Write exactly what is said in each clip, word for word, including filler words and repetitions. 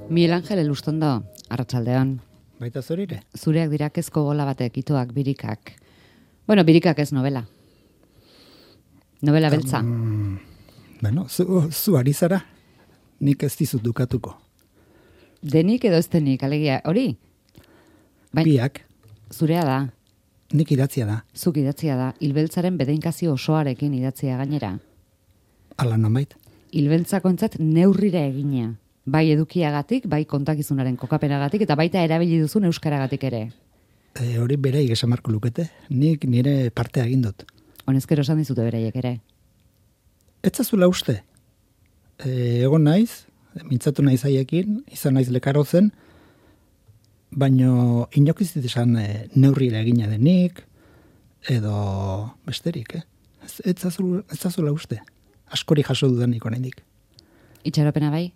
Miguel Angel Elustondo, arratsaldean. Baita zurire? Zureak dira kezko gola batek, itoak, birikak. Bueno, birikak ez novela. Novela beltza. Um, bueno, zu, zu ari zara, nik ez dizut dukatuko. Denik edo ez denik, alegia, hori? Bain, Biak, zurea da, nik idatzia da. zuk idatzia da, hilbeltzaren bedeinkazio osoarekin idatzia gainera. Ala nonbait. Hilbeltzakoentzat neurrira egina. Bai edukiagatik, bai kontakizunaren kokapenagatik, eta baita erabili duzun euskaragatik ere. E, hori bereik esan marko lukete, nik nire partea egin dut. Honezkero esan dizute beraiek ere. Etzazula uste. E, egon naiz, mintzatu naiz haiekin, izan naiz lekaro zen, baino inokizit esan e, neurrira egina denik, edo besterik, eh? Ez, etzazula, etzazula uste. Askori jaso dudanik oraindik. Itxaropena bai?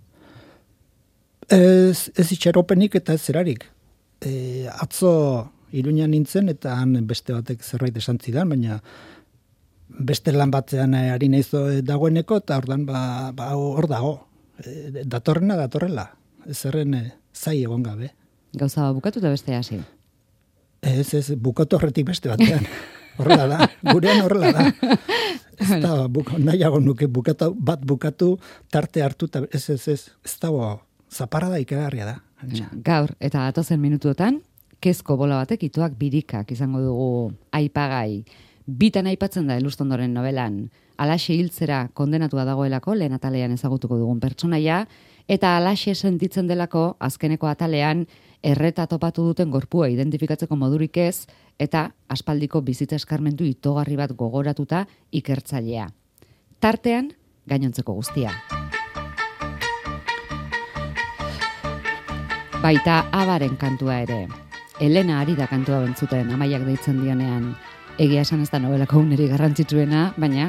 Ez, ez itxaropenik eta ez zerarik. E, atzo Iruñan nintzen eta han beste batek zerbait esan zidan, baina beste lan batzean ari naiz dagoeneko eta ordan ba, ba hor dago. E, datorrena datorrela. Ez zerren e, zai egon gabe. Gauza bukatu eta beste hasi. Ez, ez, bukatu horretik beste batean. Horrela da, gurean horrela da. Ez da, buka, nahiago nuke bukatu, bat bukatu, tarte hartu, eta ez, ez, ez, ez dago, zaparra da ikaragarria da. Gaur, eta atozen minutuotan, kezko bola batek itoak birikak izango dugu aipagai. Bitan aipatzen da Elustondoren novelan, alaxe hiltzera kondenatua dagoelako, lehen atalean ezagutuko dugun pertsonaia, eta alaxe sentitzen delako, azkeneko atalean, erreta topatu duten gorpua identifikatzeko modurik ez, eta aspaldiko bizitza eskarmentu itogarri bat gogoratuta ikertzailea. Tartean, gainontzeko guztia. Baita abaren kantua ere. Elena ari da kantua bentzuten, amaiak deitzen dionean. Egia esan ez da novelako uneri garrantzitsuena, baina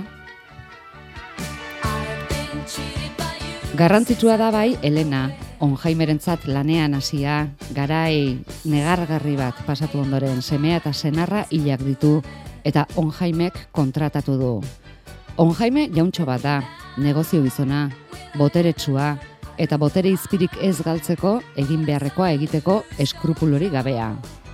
garrantzitsua da bai Elena, Onjaimerentzat lanean hasia, garai negargarri bat pasatu ondoren, semea eta senarra hilak ditu, eta Onjaimek kontratatu du. Onjaime jauntxo bat da, negozio gizona, boteretsua, eta botere izpirik ez galtzeko, egin beharrekoa egiteko eskrupulori gabea.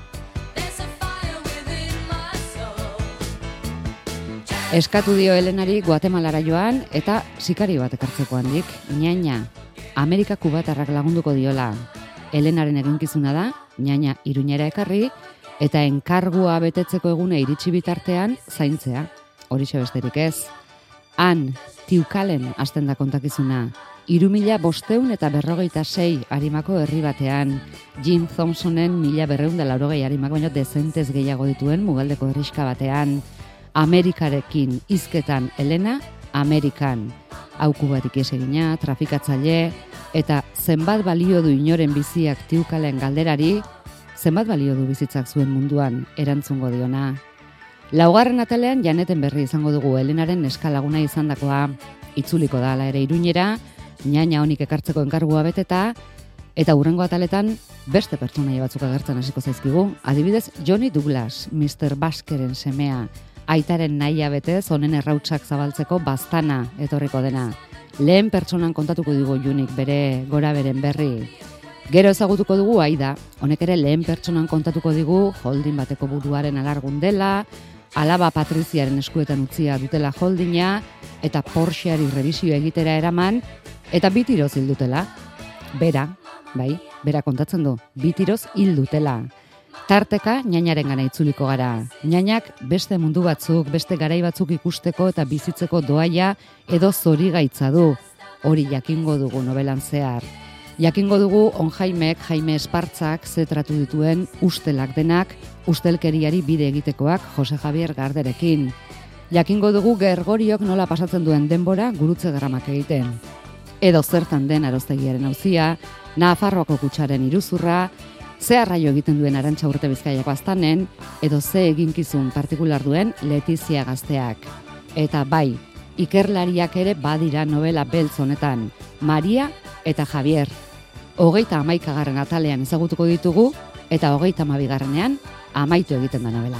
Eskatu dio Elenari Guatemalara joan eta sikari bat ekartzeko handik, Ñaña, Amerika kubatarrak lagunduko diola. Elenaren eginkizuna da, Ñaña Iruñera ekarri, eta enkargua betetzeko egune iritsi bitartean zaintzea, horixe besterik ez. Han, Tiukalen hasten da kontakizuna, hiru mila bosteun eta berrogeita sei harimako herri batean, Jim Thompsonen mila berreun da laurogei harimak baino dezentez gehiago dituen mugaldeko herriska batean, Amerikarekin hizketan Elena, Amerikan. Hauku batik esegina, trafikatzaile, eta zenbat balio du inoren biziak Tiukalen galderari, zenbat balio du bizitzak zuen munduan erantzungo diona. Laugarren atalean Janeten berri izango dugu Elenaren eskalaguna izandakoa, itzuliko da ala ere Iruñera, Ñaña honik ekartzeko enkargua beteta, eta hurrengo ataletan beste pertsonaia batzuk agertzen hasiko zaizkigu. Adibidez, Johnny Douglas, mister Baskeren semea, aitaren nahia betez, honen errautsak zabaltzeko baztana etorriko dena. Lehen pertsonan kontatuko digu Junik bere gora beren berri. Gero ezagutuko dugu Aida, honek ere lehen pertsonan kontatuko digu holding bateko buruaren alargun dela, alaba Patriziaren eskuetan utzia dutela holdinga, eta Porscheari revisio egitera eraman, eta bitiroz hil dutela. Bera, bai, bera kontatzen du, bitiroz hil dutela. Tarteka, Ñañaren gana itzuliko gara. Ñañak beste mundu batzuk, beste garai batzuk ikusteko eta bizitzeko doaia edo zorigaitza du. Hori jakingo dugu novelan zehar. Jakingo dugu Onjaimek, Jaime Espartzak zetratu dituen ustelak denak, ustelkeriari bide egitekoak Jose Javier Garderekin. Jakingo dugu Gergoriok nola pasatzen duen denbora gurutze garramak egiten. Edo zertan den Aroztegiaren auzia, Nafarroako kutsaren iruzurra, ze arraio egiten duen Arantxa Urte Bizkaiako aztanen, edo ze eginkizun partikular duen Letizia Gazteak. Eta bai, ikerlariak ere badira novela beltz honetan, Maria eta Javier. Hogeita hamaikagarren atalean ezagutuko ditugu, eta hogeita hamabigarrenean amaitu egiten da novela.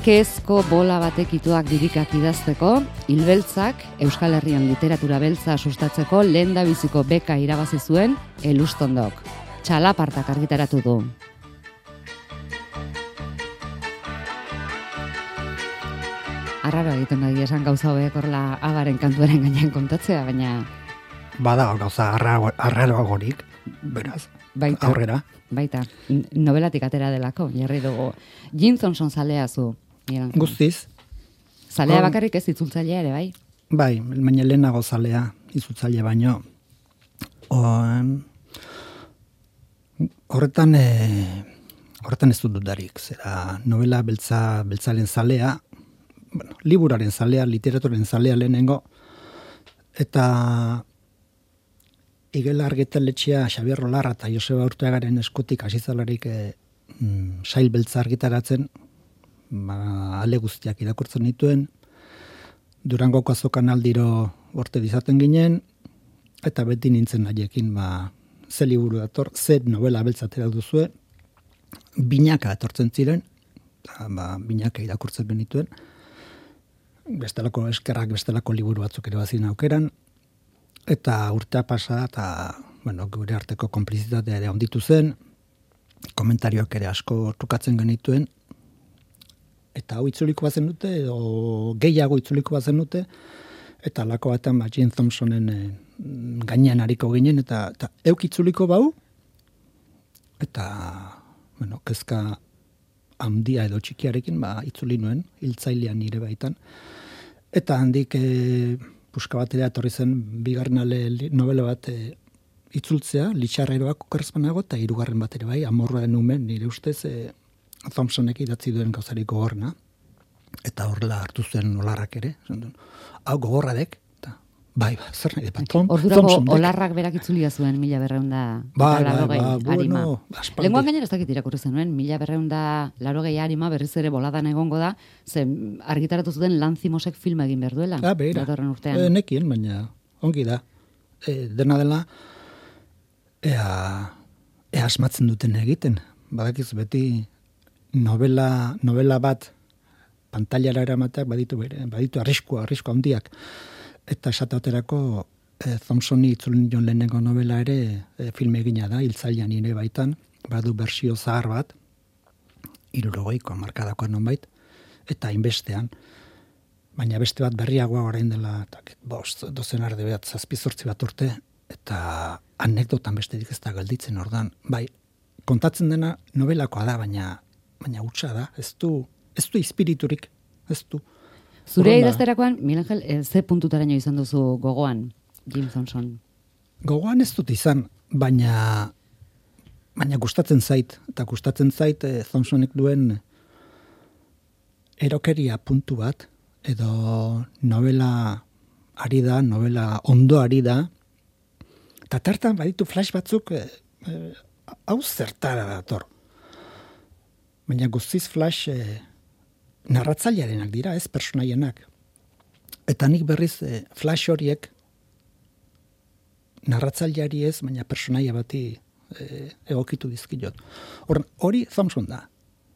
Bakezko bola batek ituak dirikak idazteko, Hilbeltzak Euskal Herrian literatura beltza sustatzeko lehendabiziko beka irabazi zuen Elustondok. Txalapartak argitaratu du. Arraro egiten da esan gauza hobeak horrela abaren kantuaren gainean kontatzea, baina... Bada gauza arraroagorik, beraz, baita, aurrera. Baita, novelatik atera delako, jarri dugu. Jim Thompson zalea zu. Guztiz. Zalea bakarrik ez itzultzailea ere, bai? Bai, baina lehenago zalea itzultzaile baino. Horretan, e, horretan ez dut dudarik, zera novela beltza, beltzalen zalea, bueno, liburaren zalea, literaturen zalea lehenengo, eta Igel argitaletxea Xabier Rolarra eta Joseba Urteagaren eskutik hasizalarik e, mm, sail beltza argitaratzen, ba, ale guztiak irakurtzen dituen, Durangoko azokan aldiro orte dizaten ginen, eta beti nintzen haiekin, ba, ze liburu dator, ze novela beltzatera duzue, binaka etortzen ziren, eta, ba, binaka irakurtzen genituen, bestelako eskerrak, bestelako liburu batzuk ere bazin aukeran, eta urtea pasa, eta, bueno, gure arteko konplizitatea ere onditu zen, komentarioak ere asko trukatzen genituen, eta hau itzuliko bazen dute, edo gehiago itzuliko bazen dute, eta lako batean ba, Jim Thompsonen e, gainean hariko ginen, eta, eta euk itzuliko bau, eta, bueno, kezka handia edo txikiarekin, ba, itzuli nuen, hiltzailean nire baitan, eta handik e, puska batera etorri zen bigarren ale novela bat e, itzultzea, litxarreroak okerrezpanago, eta hirugarren bat ere bai, Amorraren ume, nire ustez, e, Thompsonek idatzi duen gauzarik gogorna, eta horrela hartu zuen Olarrak ere, hau gogorradek, eta bai, ba, zer nahi bat, Ordurako Olarrak berak itzulia zuen mila berreunda bai, larogei bai, bai, harima. Bueno, Lenguan gainera ez dakit irakurri zenuen, mila berreunda larogei harima berriz ere boladan egongo da, ze argitaratu zuten Lanzimosek film egin behar duela. Ah, beira, urtean. E, nekien, baina ongi da. E, dena dela, ea, ea asmatzen duten egiten. Badakiz beti novela, novela bat pantailara eramateak baditu bere, baditu arriskua, arriskua handiak. Eta esateaterako e, Thompsoni itzulin joan lehenengo novela ere e, film egina da, hiltzailean nire baitan, badu bersio zahar bat, hirurogeiko markadakoa nonbait, eta inbestean, baina beste bat berriagoa orain dela, eta bost, dozen arde bat, zazpizortzi bat urte, eta anekdotan besterik ez da gelditzen ordan. Bai, kontatzen dena novelakoa da, baina baina hutsa da, ez du, ez du espiriturik, ez du. Zure idazterakoan, Milangel, ze puntutaraino izan duzu gogoan, Jim Thompson? Gogoan ez dut izan, baina baina gustatzen zait, eta gustatzen zait eh, Thompsonek duen erokeria puntu bat, edo novela ari da, novela ondo ari da, eta tartan baditu flash batzuk, eh, eh, hau zertara dator. Baina guztiz flash eh, narratzailearenak dira, ez personaienak. Eta nik berriz eh, flash horiek narratzaileari ez, baina personaia bati eh, egokitu dizkiot. Hor, hori Thompson da.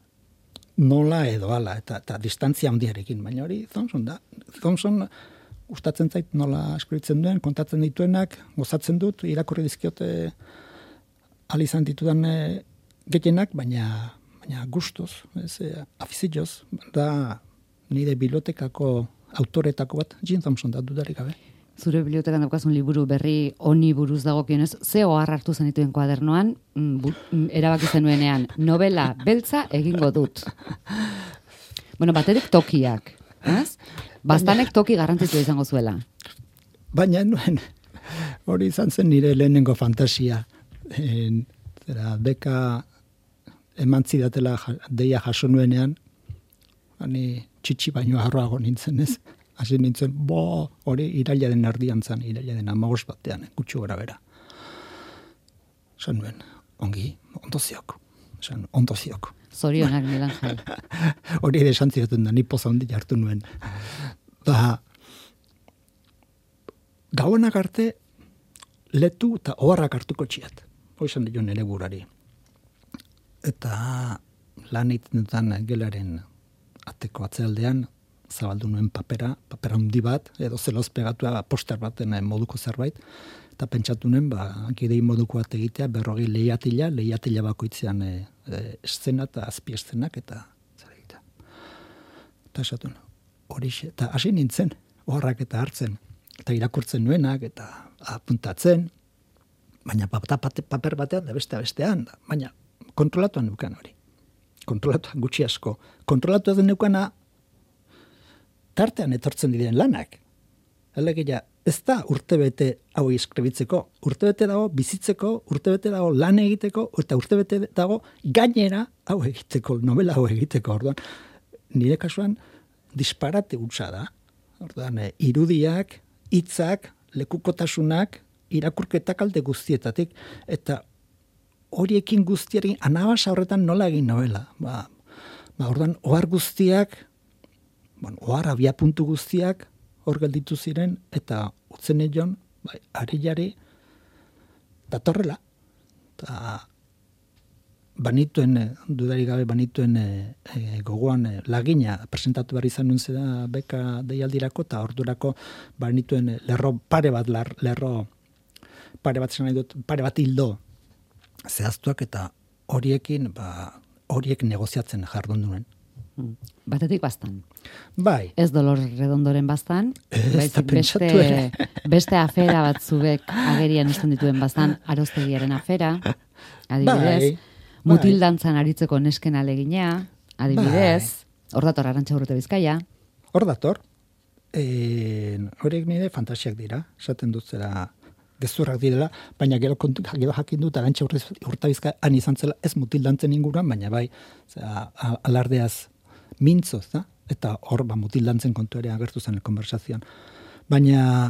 Nola edo ala, eta, eta distantzia handiarekin, baina hori Thompson da. Thompson gustatzen zait nola eskribitzen duen, kontatzen dituenak, gozatzen dut, irakurri dizkiote alizan ditudan eh, gehienak, baina baina gustuz, ez, afizioz, da nire bibliotekako autoretako bat, Jim Thompson da dudarik gabe. Zure bibliotekan daukazun liburu berri honi buruz dagokionez, ze ohar hartu zenituen kuadernoan, bu, erabaki zenuenean, novela beltza egingo dut. Bueno, baterik tokiak, ez? Bastanek toki garrantzitsua izango zuela. Baina nuen, hori izan zen nire lehenengo fantasia. En, zera, beka eman zidatela deia jaso nuenean, hani txitsi baino harroago nintzen ez. Hasi nintzen, bo, hori irailaren erdian zen, irailaren amagos batean, gutxu gara bera. Esan nuen, ongi, ondo ziok. Esan, ondo ziok. Zorionak, Milangel. Hori ere esan zioten da, ni poza hondi jartu nuen. Da, gauenak arte, letu eta oharrak hartuko txiat. Hoizan dio nere burari. Eta lan itentan gelaren ateko atzealdean, zabaldu nuen papera, papera handi bat, edo zeloz pegatua poster baten moduko zerbait, eta pentsatu nuen, ba, gidei moduko bat egitea, berrogei lehiatila, lehiatila bakoitzean e, e, eszena eta azpi eszenak, eta zer egitea. Eta esatu nuen, hori, eta hasi nintzen, horrak eta hartzen, eta irakurtzen nuenak, eta apuntatzen, baina paper batean da beste bestean, baina kontrolatuan nukan hori. Kontrolatuan gutxi asko. Kontrolatuan den nukana, tartean etortzen diren lanak. Alegia, ez da urtebete hau eskribitzeko, urtebete dago bizitzeko, urtebete dago lan egiteko, eta urtebete dago gainera hau egiteko, novela hau egiteko. Orduan, nire kasuan disparate hutsa da. Orduan, irudiak, hitzak, lekukotasunak, irakurketak alde guztietatik, eta horiekin guztiari anabasa horretan nola egin novela. Ba, ba orduan, ohar guztiak, bueno, ohar abia puntu guztiak hor gelditu ziren, eta utzen egon, bai, ari-jari, datorrela. Eta banituen, dudarik gabe banituen e, e, gogoan e, lagina presentatu behar izan nuen zera beka deialdirako, eta ordurako banituen lerro pare bat, lerro pare bat zen nahi dut, pare bat hildo zehaztuak, eta horiekin, ba, horiek negoziatzen jardun duen. Batetik bastan. Bai. Ez Dolor Redondoren bastan, baizik beste, beste afera bat zubek agerian uzten dituen bastan, Aroztegiaren afera, adibidez, bai, mutildantzan aritzeko nesken alegina, adibidez, hor dator Arantxa Urrute Bizkaia. Hor dator, e, horiek nire fantasiak dira, esaten dut zera gezurrak direla, baina gero, gero jakin dut Arantxa Urrute Bizkaia han izan zela ez mutildantzen inguruan, baina bai, zera, alardeaz mintzoz, da? Eta hor ba, mutildantzen kontu ere agertu zen konversazioan. Baina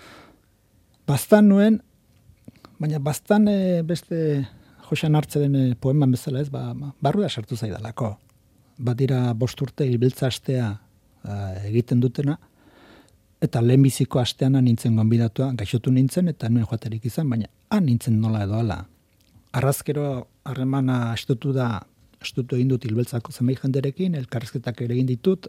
bastan nuen, baina bastan e, beste Josean Hartzeren e, poeman bezala ez, ba, barrua sartu zaidalako. Badira bost urte ibiltza astea a, egiten dutena, eta lehenbiziko astean nintzen gonbidatua, gaixotu nintzen, eta nuen joaterik izan, baina han nintzen nola edo ala. Arrazkero harremana astutu da, astutu egin dut Hilbeltzako zenbait jenderekin, elkarrizketak ere egin ditut,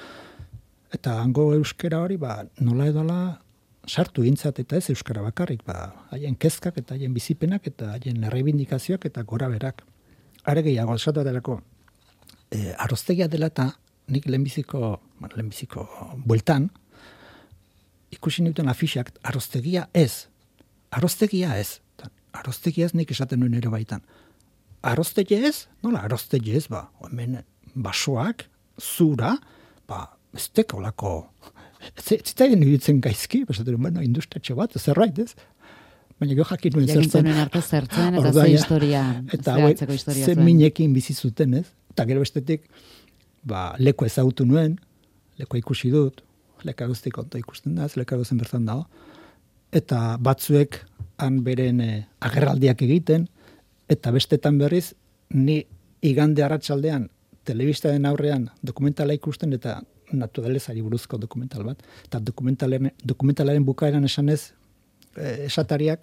eta hango euskera hori, ba, nola edo ala sartu gintzat, eta ez euskara bakarrik, ba, haien kezkak, eta haien bizipenak, eta haien erreibindikazioak, eta gora berak. Are gehiago, esatu adelako, e, Aroztegia dela eta nik lehenbiziko, bueno, lehenbiziko bueltan, ikusi nituen afixak, Aroztegia ez, Aroztegia ez, Aroztegia ez nik esaten nuen ere baitan. Aroztegia ez? Nola aroztegia ez, ba, hemen basoak, zura, ba, ez tekolako, zitzaien iruditzen gaizki, esaten nuen, bueno, industriatxo bat, zerbait ez? Baina gero jakin nuen zertzen. Jakintzen nuen arte zertzen, eta ze historia, eta ze minekin bizi zuten ez? Eta gero bestetik, ba, leko ezagutu nuen, leko ikusi dut, lekaruztik onto ikusten da, lekaruzen bertan dago, eta batzuek han beren eh, agerraldiak egiten, eta bestetan berriz, ni igande arratsaldean telebistaren aurrean dokumentala ikusten, eta naturalezari buruzko dokumental bat, eta dokumentalaren, dokumentalaren bukaeran esanez, eh, esatariak,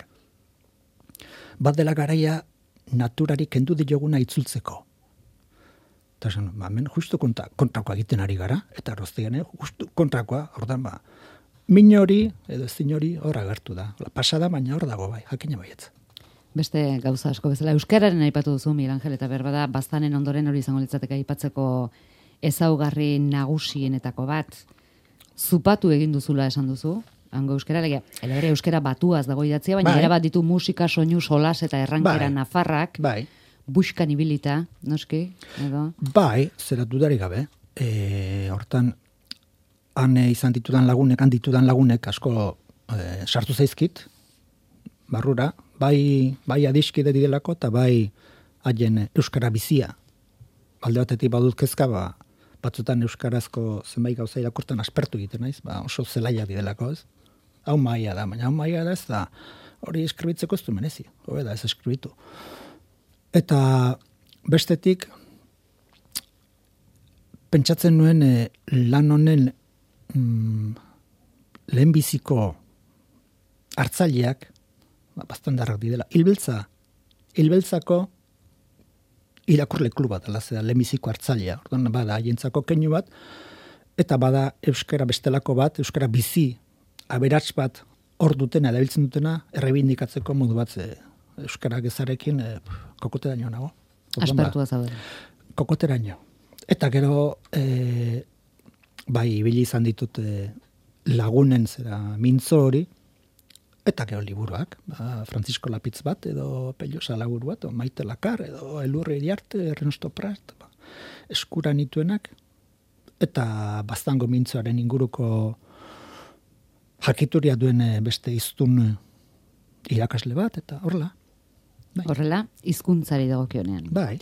bat dela garaia naturari kendu dioguna itzultzeko. Eta esan, ba, hemen justu kontra, kontrakoa egiten ari gara, eta Aroztegian justu kontrakoa, ordan ba, min hori, edo ezin hori, hor agertu da. La pasada, baina hor dago bai, jakina baietz. Beste gauza asko bezala, euskararen aipatu duzu, Miguel Angel, eta berbada, bastanen ondoren hori izango litzateke aipatzeko ezaugarri nagusienetako bat, zupatu egin duzula esan duzu, hango euskara, legia, elebere euskara batuaz dago idatzia, baina bai. Era bat ditu musika, soinu, solas eta errankera bai. Nafarrak, bai. Buskan ibilita, noski, edo? Bai, zera dudarik gabe, e, hortan, han izan ditudan lagunek, han ditudan lagunek asko e, sartu zaizkit, barrura, bai, bai adiskide didelako, eta bai haien euskara bizia. Alde batetik badut kezka, ba, batzutan euskarazko zenbait gauza irakurtan aspertu egiten naiz, ba, oso zelaia didelako, ez? Hau maia da, baina hau maia da ez da, hori eskribitzeko ez du menezi, hobe da ez eskribitu. Eta bestetik, pentsatzen nuen e, lan honen mm, lehenbiziko hartzaileak, ba, bastandarrak didela. Hilbeltza, Hilbeltzako irakurle klub bat, ala zera, lemiziko hartzailea. Orduan, bada, haientzako keinu bat, eta bada euskara bestelako bat, euskara bizi, aberats bat, hor dutena, erabiltzen dutena, errebindikatzeko modu bat, e, euskara gezarekin, e, kokoteraino nago. Aspertua zauden. Kokoteraino. Eta gero, e, bai, ibili izan ditut e, lagunen zera mintzo hori, eta gero liburuak, ba, Francisco Lapitz bat, edo Pello Salaburu bat, o Maite Lakar, edo Elurre Iriarte, Ernesto Prat, ba, eskura nituenak, eta Baztango mintzoaren inguruko jakituria duen beste hiztun irakasle bat, eta horrela. Bai. Horrela, hizkuntzari dagokionean. Bai.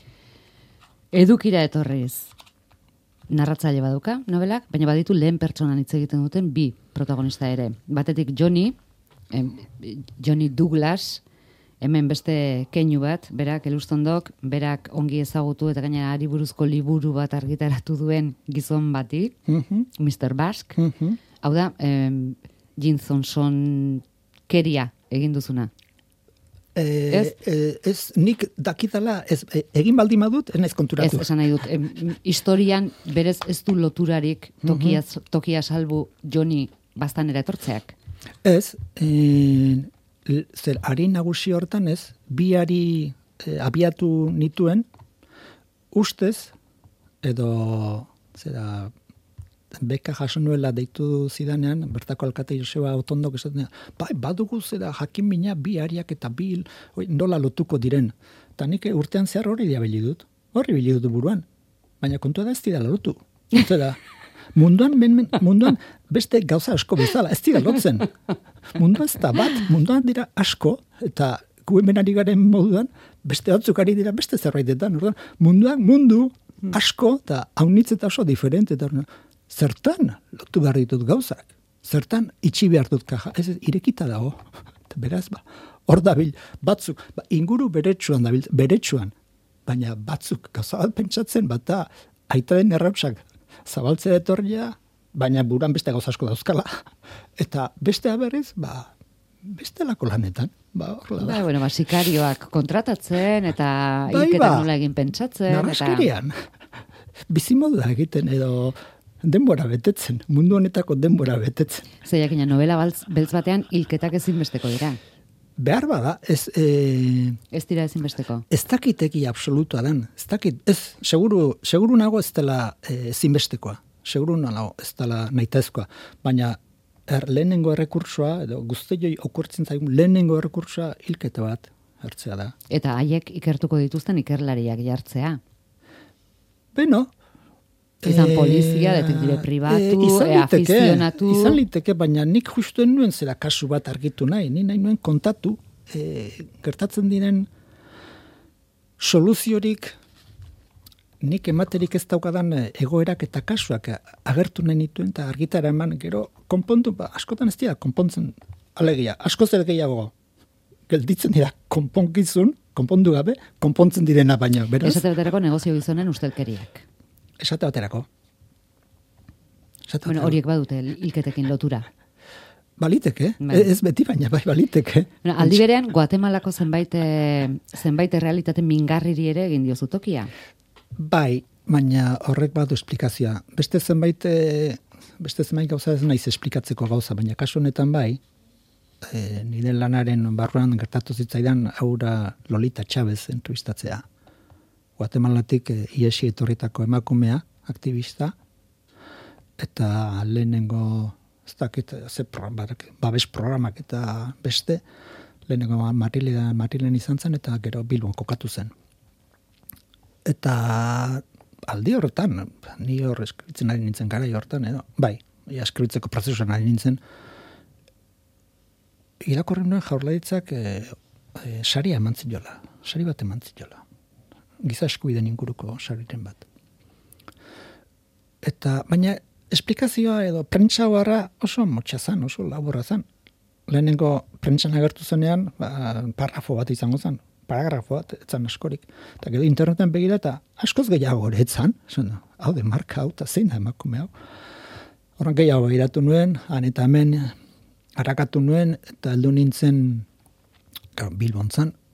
Edukira etorriz. Narratzaile baduka, nobelak, baina baditu lehen pertsonan hitz egiten duten bi protagonista ere. Batetik Johnny, em, Johnny Douglas, hemen beste keinu bat, berak elustondok, berak ongi ezagutu eta gainera ari buruzko liburu bat argitaratu duen gizon bati, mm-hmm. mister Basque. Mm-hmm. Hau da, em, Jim Thompson keria egin duzuna. Eh, ez? Eh, ez, nik dakitala, ez, egin baldin badut, ez naiz konturatu. Ez, esan nahi dut, em, historian berez ez du loturarik tokia, mm-hmm. tokia salbu Johnny Baztanera etortzeak. Ez, eh, zer, ari nagusi hortan ez, bi ari eh, abiatu nituen, ustez, edo, zera, beka jaso nuela deitu zidanean, bertako alkate Joseba Otondok esaten, bai, badugu zera jakin mina bi ariak eta bi oi, nola lotuko diren. Eta nik urtean zehar hori diabili dut, horri bili dut buruan. Baina kontua da ez dira lotu. Zera, munduan, men, men, munduan beste gauza asko bezala, ez dira lotzen. Mundua ez da bat, munduan dira asko, eta gu hemen ari garen moduan, beste batzuk ari dira beste zerbaitetan. Munduan mundu asko, eta haunitz eta oso diferente, eta zertan lotu behar ditut gauzak? Zertan itxi behar dut kaja? Ez irekita dago. Beraz, ba, hor dabil, batzuk, ba, inguru beretsuan dabil, beretsuan, baina batzuk gauza bat pentsatzen, bata aitaren errausak zabaltzea etorria, baina buran beste gauza asko dauzkala. Eta beste berriz, ba, bestelako lanetan. Ba, horrela da. Ba, bueno, ba, sikarioak kontratatzen, eta bai, hilketan ba, nola egin pentsatzen. Narraskerian. Eta... bizimodua egiten, edo denbora betetzen, mundu honetako denbora betetzen. Zeiakina, novela baltz, beltz batean hilketak ezinbesteko dira. Behar bada, ez... E, ez dira ezinbesteko. Ez dakiteki absolutua den. Ez dakit, ez, seguru, seguru nago ez dela e, ezinbestekoa. Seguru nago ez dela nahitaezkoa. Baina er, lehenengo errekursoa, edo guztioi okurtzen zaigun, lehenengo errekursoa hilketa bat hartzea da. Eta haiek ikertuko dituzten ikerlariak jartzea. Beno, izan polizia, detektibe pribatu, e, e, afizionatu. Izan liteke, baina nik justuen nuen zera kasu bat argitu nahi. Ni nahi nuen kontatu, e, gertatzen diren soluziorik nik ematerik ez daukadan egoerak eta kasuak agertu nahi nituen eta argitara eman, gero konpontu, ba, askotan ez dira konpontzen alegia, asko zer gehiago gelditzen dira konponkizun, konpondu gabe, konpontzen direna baina, beraz? Esate baterako negozio gizonen ustelkeriak. Esate baterako. Esate bueno, baterako. Horiek badute hilketekin lotura. Baliteke, bai. Ez beti baina, bai, baliteke. Bueno, aldi berean, Guatemalako zenbait, zenbait realitate mingarriri ere egin diozu tokia. Bai, baina horrek badu esplikazioa. Beste zenbait, beste zenbait gauza ez naiz esplikatzeko gauza, baina kasu honetan bai, e, nire lanaren barruan gertatu zitzaidan aura Lolita Chavez entrevistatzea. Guatemalatik e, iesi etorritako emakumea, aktivista, eta lehenengo, ez dakit, ze programak, babes programak eta beste, lehenengo Marilen, Marilen izan zen, eta gero Bilbon kokatu zen. Eta aldi horretan, ni hor eskritzen ari nintzen garai horretan, edo, bai, eskritzeko prozesuan ari nintzen, irakorren nuen Jaurlaritzak e, e, saria eman ziola, sari bat eman ziola. Giza eskubideen inguruko sariren bat. Eta, baina, esplikazioa edo prentsa horra oso motxa zan, oso laburra zan. Lehenengo prentsan agertu zenean, ba, parrafo bat izango zen, paragrafo bat, etzan askorik. Eta gero interneten begira eta askoz gehiago ere etzan, zena, hau de marka hau, eta zein da emakume hau. Horren gehiago begiratu nuen, han eta hemen harakatu nuen, eta heldu nintzen, Bilbon zan,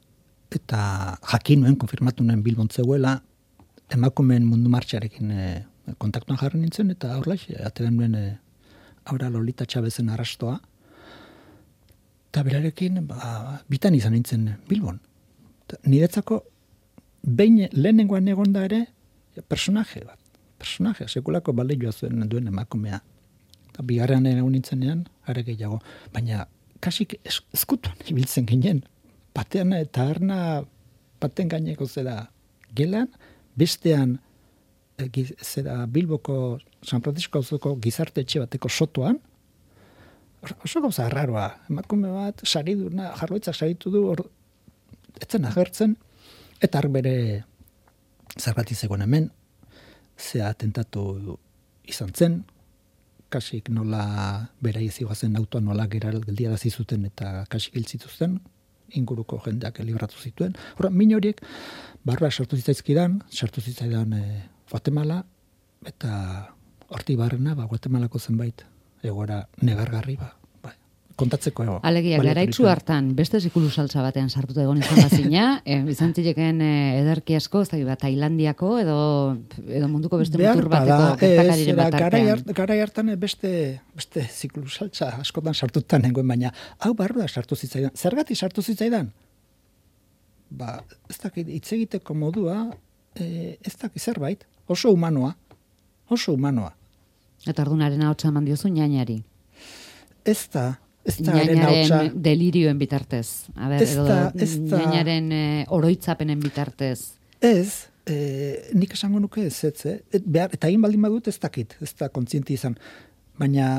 eta jakin nuen, konfirmatu nuen Bilbon zegoela, emakumeen mundu martxarekin e, kontaktuan jarri nintzen, eta horrelax, ateren nuen e, aurra Lolita Txabezen arrastoa, eta berarekin ba, bitan izan nintzen Bilbon. Ta, niretzako, behin lehenengoan egonda ere, personaje bat, personaje, sekulako baleioa zuen duen emakumea. Eta bigarrean egon nintzenean, are gehiago. Baina, kasik eskutuan ibiltzen ginen, batean eta arna baten gaineko zera gelan, bestean e, giz, zera Bilboko San Francisco auzoko gizarte etxe bateko sotoan, oso gauza arraroa, emakume bat, sariduna, jarloitzak saritu du, or, etzen agertzen, eta har bere zerbati zegoen hemen, zea atentatu izan zen, kasik nola bera izigoazen autoa nola geldiarazi zuten eta kasik hil zituzten, inguruko jendeak libratu zituen. Horra, min horiek, barra sartu zitzaizkidan, sartu zitzaidan e, Guatemala, eta horti barrena, ba, Guatemalako zenbait egoera negargarri, ba, ba, kontatzeko ego. Alegia, garaitzu hartan, beste zikulu saltza batean sartuta egon izan bazina, e, izan zileken e, ederki asko, ez da, ba, Tailandiako, edo, edo munduko beste mutur bateko gertakariren bat artean. Garai hartan beste, beste zikulu saltza askotan sartutan nengoen, baina hau barru da sartu zitzaidan. Zergatik sartu zitzaidan? Ba, ez dakit, hitz egiteko modua, e, ez dakit zerbait, oso humanoa, oso humanoa. Eta ordunaren ahotsa eman diozu ñañari. Ez da, ez da haren ahotsa. Ñañaren delirioen bitartez. A ber, edo ñañaren e, oroitzapenen bitartez. Ez, e, nik esango nuke ez, ez, eh? Et, behar, eta egin baldin badut ez dakit, ez da kontzienti izan. Baina,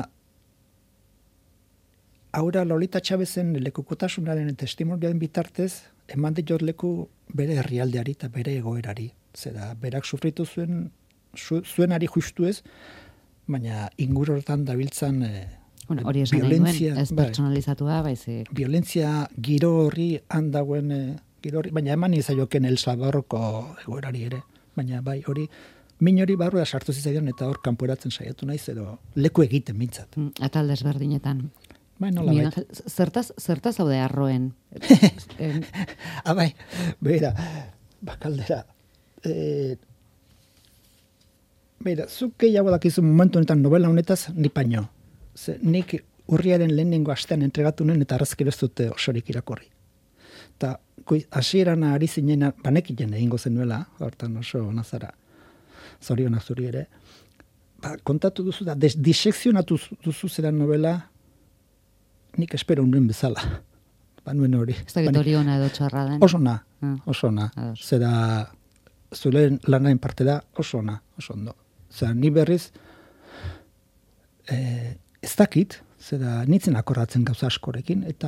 aura Lolita Txabezen lekukotasunaren testimonioaren bitartez, eman diot leku bere herrialdeari eta bere egoerari. Zera, berak sufritu zuen, zu, zuenari justu ez, baina inguru hortan dabiltzan e, bueno, hori esan nahi duen, ez pertsonalizatua, baizik. Violentzia giro horri handagoen, e, giro horri, baina eman izaioken El Salvadorko egoerari ere. Baina bai, hori, min hori barrua sartu zitzaidan eta hor kanporatzen saiatu naiz, edo leku egiten mintzat. Mm, eta alde ezberdinetan. Bai, nola Miguel Angel, zertaz, zertaz haude arroen? ah, bai, bera, bakaldera. Eh, bera, zuk gehiago dakizu momentu honetan novela honetaz, ni paino. Ze, nik urriaren lehenengo astean entregatu nuen eta arrazkero ez dute osorik irakorri. Eta hasieran ari zinena, banekien egingo zenuela, hortan oso nazara, zorionak zuri ere, ba, kontatu duzu da, des, disekzionatu duzu zera novela, nik espero nuen bezala. Ba, nuen hori. Ez dakit hori ona edo txarra den. Oso na, ah. oso na. Zera, zulen lanaren parte da, oso na, oso ondo. Zera, ni berriz, eh, ez dakit, zera, nitzen akorratzen gauza askorekin, eta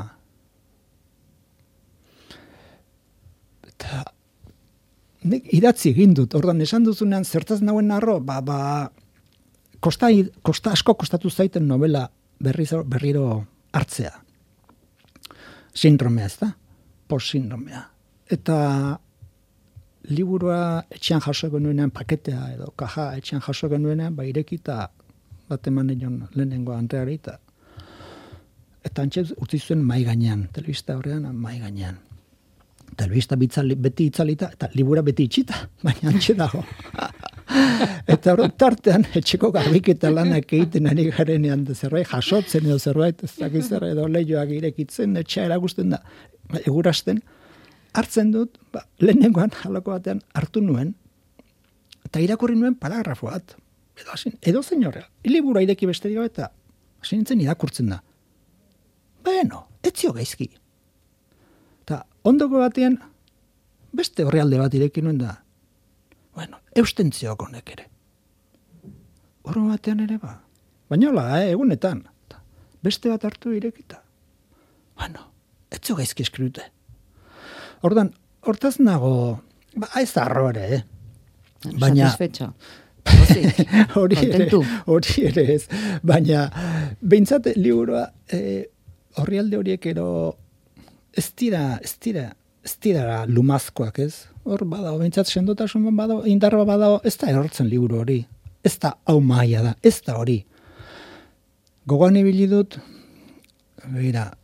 eta nik idatzi egin dut, ordan esan duzunean zertaz nauen narro, ba, ba, kosta, kosta asko kostatu zaiten novela berriz, berriro hartzea. Sindromea, ez da? Post-sindromea. Eta liburua etxean jaso genuenean, paketea edo kaja etxean jaso genuenean, ba irekita bat eman nion lehenengo Andreari, eta eta antxe utzi zuen mai gainean, telebista horrean mai gainean. Telebista bitzali, beti itzalita, eta libura beti itxita, baina antxe dago. Eta hor tartean, etxeko garbiketa lanak egiten ari garenean, zerbait jasotzen edo zerbait, ez dakiz zer edo lehioak irekitzen, etxea erakusten da, egurasten, hartzen dut, ba, lehenengoan, halako batean, hartu nuen, eta irakurri nuen paragrafo bat, edo, asin, edo zein horrela, libura ireki besterik eta hasi nintzen irakurtzen da. Bueno, etzio gaizki. Eta ondoko batean, beste horrealde bat ireki nuen da, bueno, eustentziok honek ere. Horro batean ere ba. Baina hola, eh, egunetan. Beste bat hartu irekita. Bueno, etzio gaizki eskribute. Ordan, hortaz nago, ba, ez da arro ere, eh? Baina, satisfecho. hori ere, hori ere ez. Baina, behintzat liburua, eh, horrialde horiek ero, ez dira, ez dira, ez dira lumazkoak, ez? Hor badao, behintzat sendotasun badao, indarra badao, ez da erortzen liburu hori. Ez da hau maia da, ez da hori. Gogoan ibili dut, begira,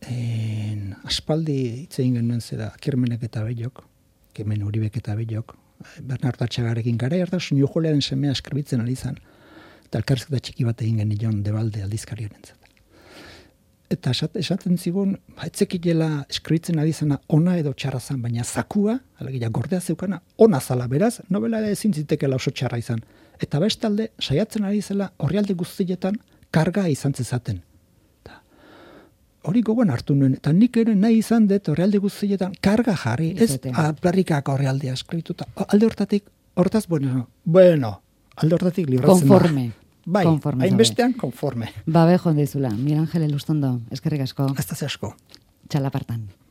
en, aspaldi hitz egin genuen zera, Kirmenek eta Bellok, Kirmen Uribek eta Bellok, Bernardo Atxagarekin gara, harta soinu jolearen semea eskribitzen ari zan, eta elkarrizketa txiki bat egin genion Debalde aldizkari horentzat. Eta esat, esaten zigun, etzekitela eskribitzen ari zana ona edo txarra zan, baina zakua, alegia gordea zeukana, ona zala, beraz, novela ere ezin zitekela oso txarra izan. Eta bestalde, saiatzen ari zela horrialde guztietan karga izan zezaten. Hori gogoan hartu nuen, eta nik ere nahi izan dut horrealde guztietan karga jarri, ez aplarrikak horrealdea eskrituta. Alde hortatik, hortaz, bueno, bueno, alde hortatik libratzen da. Konforme. Bai, hainbestean konforme. Babe jondeizula, Miguel Ángel Elustondo, eskerrik asko. Hasta ze asko. Txalapartan.